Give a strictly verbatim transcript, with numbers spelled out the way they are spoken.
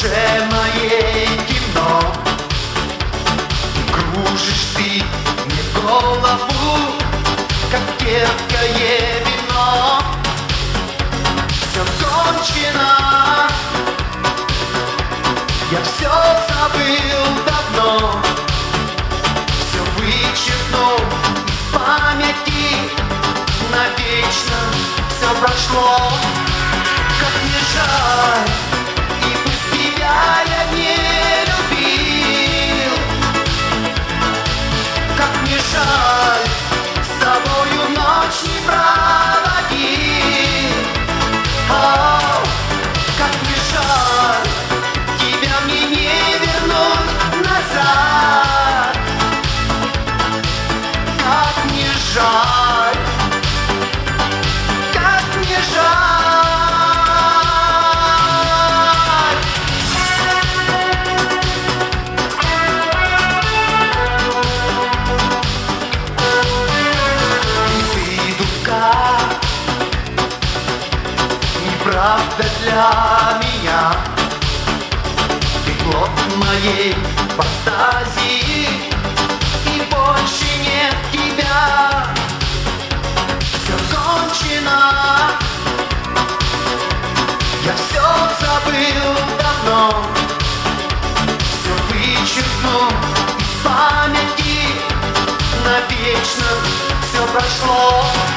душе моей темно. Кружишь ты мне голову, как терпкое вино. Все кончено, я все забыл давно. Все вычеркнул из памяти, навечно все прошло. Как мне жаль, и без тебя я не любил. Как мне жаль, с тобою ночь не проводил. О, как мне жаль, тебя мне не вернуть назад. Как мне жаль, как мне жаль. Правда для меня, ты плод моей фантазии, и больше нет тебя. Все кончено, я все забыл давно. Все вычеркнул из памяти, навечно все прошло.